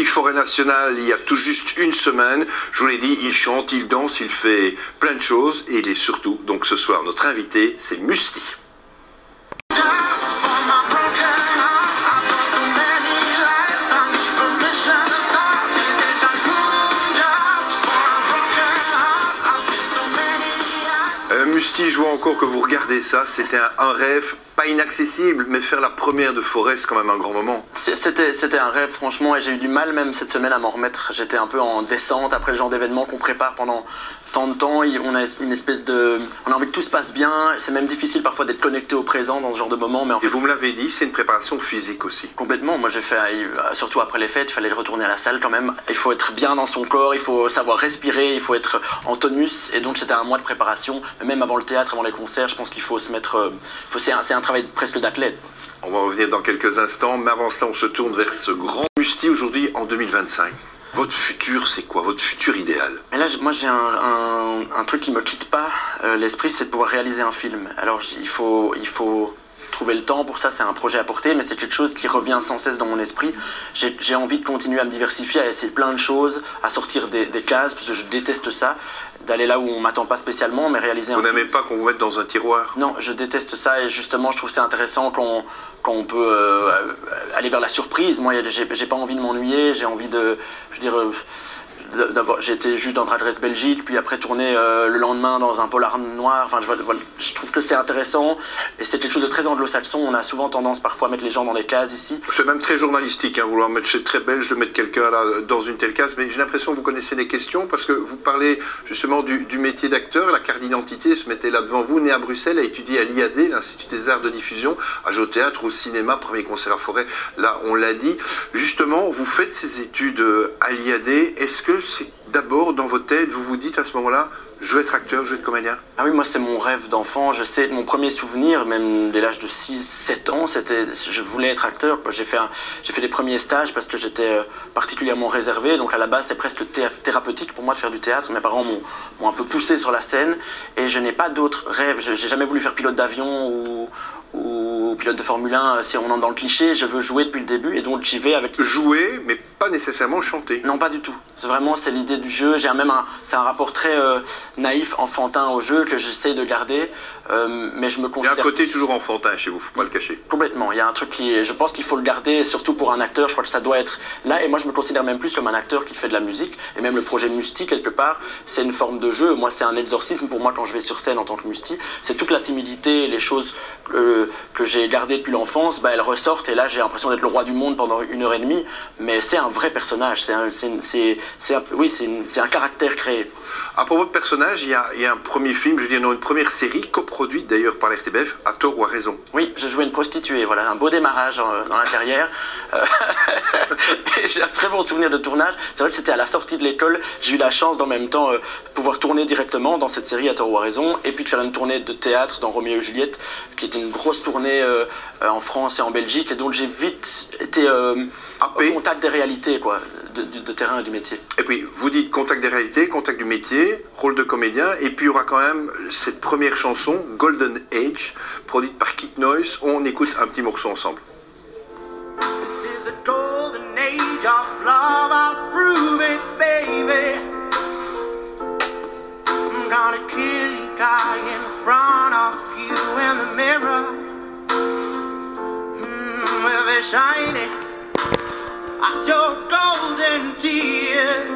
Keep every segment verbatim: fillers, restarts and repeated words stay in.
Forêt Nationale il y a tout juste une semaine. Je vous l'ai dit, il chante, il danse, il fait plein de choses et il est surtout, donc ce soir, notre invité, c'est Musty. Euh, Musty, je vois encore que vous regardez ça, c'était un, un rêve pas inaccessible, mais faire la première de Forêt, c'est quand même un grand moment. C'était, c'était un rêve, franchement, et j'ai eu du mal même cette semaine à m'en remettre. J'étais un peu en descente après le genre d'événement qu'on prépare pendant tant de temps. On a une espèce de... On a envie que tout se passe bien. C'est même difficile parfois d'être connecté au présent dans ce genre de moment. Mais en fait, et vous me l'avez dit, c'est une préparation physique aussi. Complètement. Moi, j'ai fait, surtout après les fêtes, il fallait retourner à la salle quand même. Il faut être bien dans son corps, il faut savoir respirer, il faut être en tonus. Et donc, c'était un mois de préparation. Même avant le théâtre, avant les concerts, je pense qu'il faut se mettre... Faut, c'est un, c'est un travail presque d'athlète. On va revenir dans quelques instants, mais avant cela, on se tourne vers ce grand Musty aujourd'hui en deux mille vingt-cinq. Votre futur, c'est quoi? Votre futur idéal? Mais là, moi, j'ai un, un, un truc qui me quitte pas euh, l'esprit, c'est de pouvoir réaliser un film. Alors, il faut, il faut trouver le temps pour ça, c'est un projet à porter, mais c'est quelque chose qui revient sans cesse dans mon esprit. J'ai, j'ai envie de continuer à me diversifier, à essayer plein de choses, à sortir des, des cases, parce que je déteste ça, d'aller là où on m'attend pas spécialement, mais réaliser vous un film. Vous film. n'aimez pas qu'on vous mette dans un tiroir? Non, je déteste ça, et justement, je trouve c'est intéressant quand quand on peut euh, aller vers la surprise. Moi, j'ai, j'ai pas envie de m'ennuyer, j'ai envie de, je veux dire, euh, d'abord, j'ai été juge dans Drag Race Belgique, puis après tourner euh, le lendemain dans un polar noir. Enfin, je, voilà, je trouve que c'est intéressant et c'est quelque chose de très anglo-saxon. On a souvent tendance parfois à mettre les gens dans des cases ici. C'est même très journalistique, hein, vouloir mettre, c'est très belge de mettre quelqu'un là dans une telle case. Mais j'ai l'impression que vous connaissez les questions parce que vous parlez justement du, du métier d'acteur. La carte d'identité se mettait là devant vous, né à Bruxelles, a étudié à l'I A D, l'Institut des Arts de Diffusion, à jouer au théâtre, au cinéma, premier concert à Forêt. Là, on l'a dit. Justement, vous faites ces études à l'I A D. Est-ce que c'est d'abord dans votre tête, vous vous dites à ce moment-là, je veux être acteur, je veux être comédien? Ah oui, moi c'est mon rêve d'enfant, je sais, mon premier souvenir, même dès l'âge de six sept ans, c'était, je voulais être acteur. J'ai fait, un, j'ai fait les premiers stages parce que j'étais particulièrement réservé, donc à la base c'est presque thé- thérapeutique pour moi de faire du théâtre. Mes parents m'ont, m'ont un peu poussé sur la scène et je n'ai pas d'autres rêves. Je, j'ai jamais voulu faire pilote d'avion ou, ou pilote de Formule un, si on entre dans le cliché. Je veux jouer depuis le début et donc j'y vais avec... Jouer, mais pas nécessairement chanter. Non, pas du tout. C'est vraiment, c'est l'idée du jeu. J'ai un, même un, c'est un rapport très euh, naïf, enfantin au jeu que j'essaie de garder, euh, mais je me considère... Il y a un côté toujours enfantin chez vous, faut pas le cacher. Complètement. Il y a un truc qui, je pense qu'il faut le garder, surtout pour un acteur. Je crois que ça doit être là. Et moi, je me considère même plus comme un acteur qui fait de la musique. Et même le projet Musty, quelque part, c'est une forme de jeu. Moi, c'est un exorcisme pour moi quand je vais sur scène en tant que Musty. C'est toute la timidité, les choses que, que j'ai gardées depuis l'enfance, bah, elles ressortent. Et là, j'ai l'impression d'être le roi du monde pendant une heure et demie. Mais c'est un vrai personnage. C'est un, c'est, c'est, c'est un, oui, c'est, une, c'est un caractère créé. À propos de personnage, il y, a, il y a un premier film, je veux dire, non, une première série, coproduite d'ailleurs par l'R T B F, à tort ou à raison. Oui, je jouais une prostituée, voilà, un beau démarrage dans, dans la carrière. Et j'ai un très bon souvenir de tournage. C'est vrai que c'était à la sortie de l'école. J'ai eu la chance d'en même temps euh, pouvoir tourner directement dans cette série à tort ou à raison, et puis de faire une tournée de théâtre dans Roméo et Juliette, qui était une grosse tournée euh, en France et en Belgique, et donc j'ai vite été euh, au contact des réalités, quoi, de, de, de terrain et du métier. Et puis, vous dites contact des réalités, contact du métier, rôle de comédien, et puis il y aura quand même cette première chanson, Golden Age, produite par Kid Noise. On écoute un petit morceau ensemble. This is a golden age of love, I'll prove it, baby. I'm gonna kill you, die in front of you in the mirror. Mm, with a shiny as your golden tears.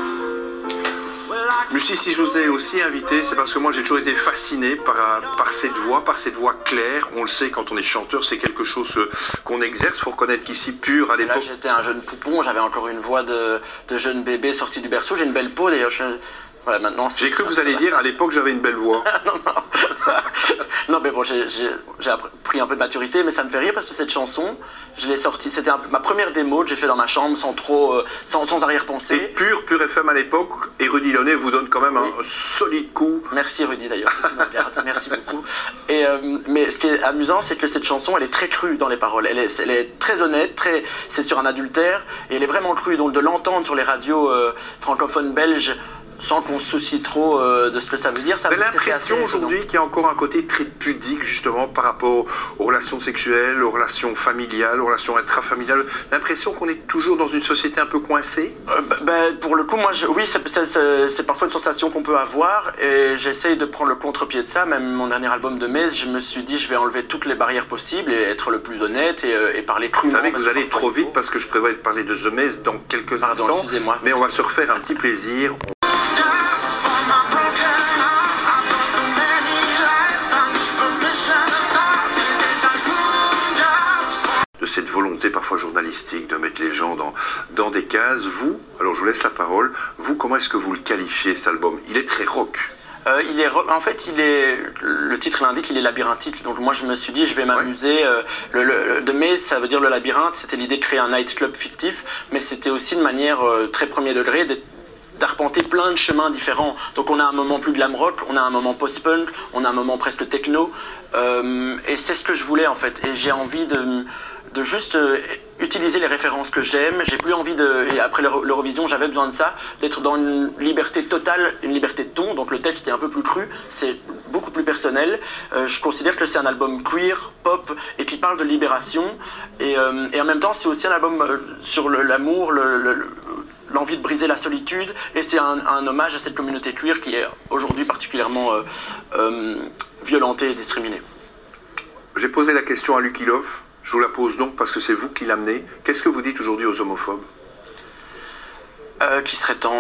Musty, si je vous ai aussi invité, c'est parce que moi j'ai toujours été fasciné par, par cette voix, par cette voix claire. On le sait, quand on est chanteur, c'est quelque chose qu'on exerce. Il faut reconnaître qu'ici, Pur, à l'époque... Là, j'étais un jeune poupon, j'avais encore une voix de, de jeune bébé sorti du berceau. J'ai une belle peau, d'ailleurs. Je... Voilà, maintenant, j'ai cru que vous alliez dire, à l'époque, j'avais une belle voix. non, non. Non, mais bon, j'ai, j'ai, j'ai pris un peu de maturité, mais ça me fait rire parce que cette chanson, je l'ai sortie, c'était un, ma première démo que j'ai fait dans ma chambre sans trop, euh, sans, sans arrière-pensée. Et Pur, Pur F M à l'époque, et Rudy Launay vous donne quand même oui. un solide coup. Merci Rudy d'ailleurs, merci beaucoup. Et, euh, mais ce qui est amusant, c'est que cette chanson, elle est très crue dans les paroles. Elle est, elle est très honnête, très, c'est sur un adultère, et elle est vraiment crue. Donc de l'entendre sur les radios euh, francophones belges, sans qu'on se soucie trop euh, de ce que ça veut dire. Ça J'ai me- c'était l'impression assez aujourd'hui qu'il y a encore un côté très pudique justement par rapport aux relations sexuelles, aux relations familiales, aux relations intrafamiliales. L'impression qu'on est toujours dans une société un peu coincée. Euh, bah, bah, pour le coup, moi, je, oui, c'est- c'est c'est- c'est parfois une sensation qu'on peut avoir et j'essaye de prendre le contre-pied de ça. Même mon dernier album de Maze, je me suis dit, je vais enlever toutes les barrières possibles et être le plus honnête et, euh, et parler Vous crûment. savez que parce vous allez parfois, trop il faut- vite parce que je prévois de parler de The Maze dans quelques Pardon, instants. excusez-moi. Mais on va se refaire un petit plaisir. De cette volonté parfois journalistique de mettre les gens dans, dans des cases. Vous, alors je vous laisse la parole, vous, comment est-ce que vous le qualifiez cet album? Il est très rock. Euh, il est, re- en fait, il est, le titre l'indique, il est labyrinthique. Donc moi, je me suis dit, je vais m'amuser. Euh, le, le, de Maze, ça veut dire le labyrinthe. C'était l'idée de créer un nightclub fictif, mais c'était aussi une manière euh, très premier degré d'être- d'arpenter plein de chemins différents. Donc on a un moment plus glam rock, on a un moment post-punk, on a un moment presque techno. Euh, et c'est ce que je voulais en fait. Et j'ai envie de, de juste euh, utiliser les références que j'aime. J'ai plus envie de... Et après l'Euro- l'Eurovision, j'avais besoin de ça, d'être dans une liberté totale, une liberté de ton. Donc le texte est un peu plus cru, c'est beaucoup plus personnel. Euh, je considère que c'est un album queer, pop, et qui parle de libération. Et, euh, et en même temps, c'est aussi un album euh, sur le- l'amour, le, le- le- l'envie de briser la solitude, et c'est un, un hommage à cette communauté queer qui est aujourd'hui particulièrement euh, euh, violentée et discriminée. J'ai posé la question à Lucky Love, je vous la pose donc parce que c'est vous qui l'amenez. Qu'est-ce que vous dites aujourd'hui aux homophobes? Euh, qu'il serait temps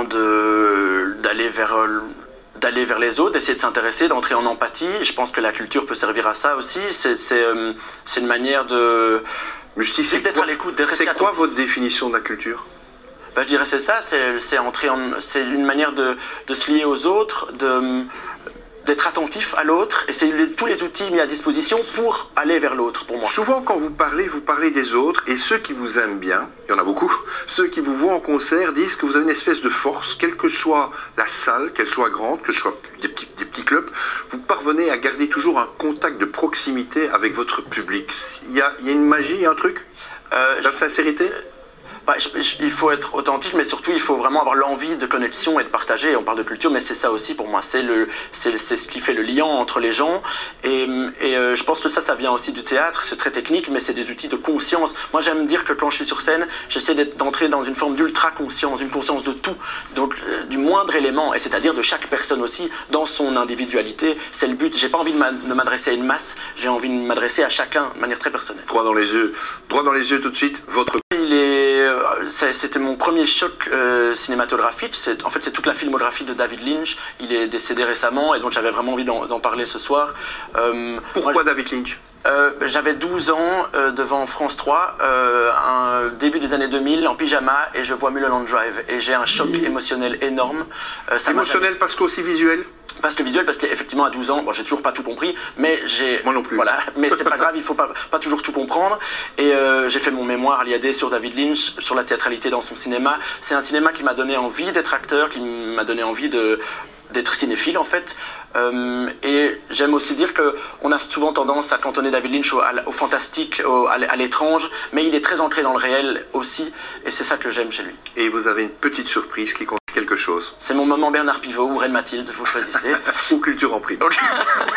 de- d'aller vers, euh, d'aller vers les autres, d'essayer de s'intéresser, d'entrer en empathie. Je pense que la culture peut servir à ça aussi. C'est c'est, euh, c'est une manière de... Musti, c'est d'être quoi, à l'écoute, de rester c'est quoi attentif. votre définition de la culture? Bah, je dirais c'est ça, c'est c'est entrer en, c'est une manière de, de se lier aux autres, de d'être attentif à l'autre, et c'est les- tous les outils mis à disposition pour aller vers l'autre, pour moi. Souvent, quand vous parlez, vous parlez des autres, et ceux qui vous aiment bien, il y en a beaucoup, ceux qui vous voient en concert disent que vous avez une espèce de force, quelle que soit la salle, qu'elle soit grande, que ce soit des petits, des petits clubs, vous parvenez à garder toujours un contact de proximité avec votre public. Il y a, il y a une magie, il y a un truc, Euh, la sincérité. Bah, je- je- il faut être authentique, mais surtout il faut vraiment avoir l'envie de connexion et de partager. On parle de culture, mais c'est ça aussi pour moi. C'est le, c'est, c'est ce qui fait le lien entre les gens. Et, et euh, je pense que ça, ça vient aussi du théâtre. C'est très technique, mais c'est des outils de conscience. Moi, j'aime dire que quand je suis sur scène, j'essaie d'être- d'entrer dans une forme d'ultra conscience, une conscience de tout, donc euh, du moindre élément, et c'est-à-dire de chaque personne aussi dans son individualité. C'est le but. J'ai pas envie de m'a- de m'adresser à une masse. J'ai envie de m'adresser à chacun de manière très personnelle. Droit dans les yeux, droit dans les yeux tout de suite, votre... Il est, euh, ça- c'était mon premier choc euh, cinématographique. C'est, en fait, c'est toute la filmographie de David Lynch. Il est décédé récemment et donc j'avais vraiment envie d'en, d'en parler ce soir. Euh, Pourquoi moi, David Lynch? euh, J'avais douze ans euh, devant France trois, euh, un début des années deux mille, en pyjama, et je vois Mulholland Drive. Et j'ai un choc émotionnel énorme. Euh, ça m'a Émotionnel parce qu'aussi visuel? Parce que visuel, parce qu'effectivement à douze ans, bon, j'ai toujours pas tout compris, mais j'ai... Moi non plus. Voilà, mais c'est pas grave, il faut pas, pas toujours tout comprendre. Et euh, j'ai fait mon mémoire à l'I A D sur David Lynch, sur la théâtralité dans son cinéma. C'est un cinéma qui m'a donné envie d'être acteur, qui m'a donné envie de d'être cinéphile en fait. Euh, et j'aime aussi dire que on a souvent tendance à cantonner David Lynch au, à- au fantastique, au- à l'- à l'étrange, mais il est très ancré dans le réel aussi, et c'est ça que j'aime chez lui. Et vous avez une petite surprise qui compte quelque chose. C'est mon moment Bernard Pivot ou Reine Mathilde, vous choisissez. Ou culture en prime. Donc,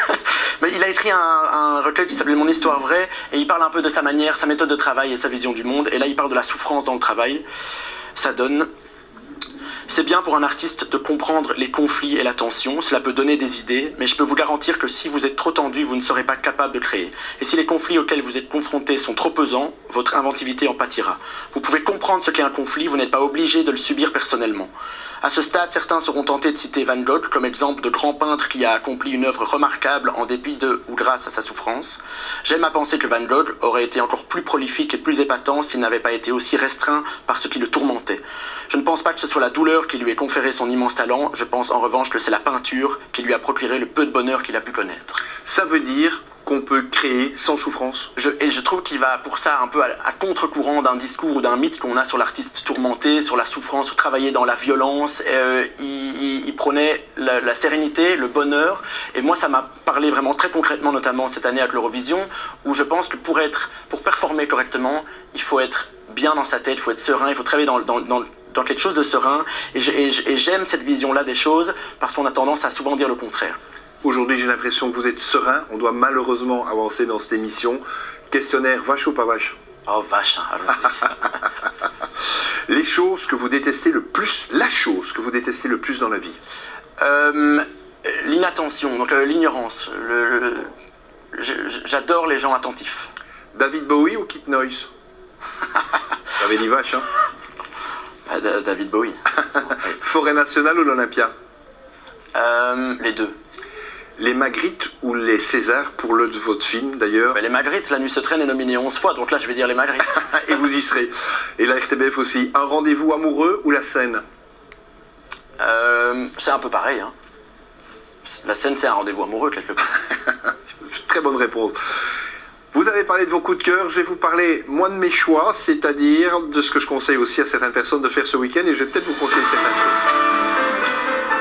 mais il a écrit un, un recueil qui s'appelle Mon histoire vraie, et il parle un peu de sa manière, sa méthode de travail et sa vision du monde. Et là, il parle de la souffrance dans le travail. Ça donne... C'est bien pour un artiste de comprendre les conflits et la tension, cela peut donner des idées, mais je peux vous garantir que si vous êtes trop tendu, vous ne serez pas capable de créer. Et si les conflits auxquels vous êtes confrontés sont trop pesants, votre inventivité en pâtira. Vous pouvez comprendre ce qu'est un conflit, vous n'êtes pas obligé de le subir personnellement. À ce stade, certains seront tentés de citer Van Gogh comme exemple de grand peintre qui a accompli une œuvre remarquable en dépit de ou grâce à sa souffrance. J'aime à penser que Van Gogh aurait été encore plus prolifique et plus épatant s'il n'avait pas été aussi restreint par ce qui le tourmentait. Je ne pense pas que ce soit la douleur qui lui ait conféré son immense talent, je pense en revanche que c'est la peinture qui lui a procuré le peu de bonheur qu'il a pu connaître. Ça veut dire qu'on peut créer sans souffrance? Je, et je trouve qu'il va pour ça un peu à, à contre-courant d'un discours ou d'un mythe qu'on a sur l'artiste tourmenté, sur la souffrance, sur travailler dans la violence. Euh, il, il, il prônait la, la sérénité, le bonheur. Et moi, ça m'a parlé vraiment très concrètement, notamment cette année avec l'Eurovision, où je pense que pour être, pour performer correctement, il faut être bien dans sa tête, il faut être serein, il faut travailler dans, dans, dans, dans quelque chose de serein. Et j'aime cette vision-là des choses parce qu'on a tendance à souvent dire le contraire. Aujourd'hui, j'ai l'impression que vous êtes serein. On doit malheureusement avancer dans cette émission. Questionnaire, vache ou pas vache? Oh, vache, hein, allons-y. Les choses que vous détestez le plus, la chose que vous détestez le plus dans la vie? euh, L'inattention, donc euh, l'ignorance. Le, le, J'adore les gens attentifs. David Bowie ou Kit Noise? J'avais dit vache, hein. Ah, David Bowie. Forêt nationale ou l'Olympia? euh, Les deux. Les Magritte ou les Césars pour le de votre film d'ailleurs? Ben, les Magritte, La Nuit se traîne est nominé onze fois, donc là je vais dire les Magritte. Et vous y serez. Et la R T B F aussi. Un rendez-vous amoureux ou la scène? euh, C'est un peu pareil. Hein. La scène, c'est un rendez-vous amoureux quelque part. Très bonne réponse. Vous avez parlé de vos coups de cœur, je vais vous parler, moi, de mes choix, c'est-à-dire de ce que je conseille aussi à certaines personnes de faire ce week-end, et je vais peut-être vous conseiller certaines choses.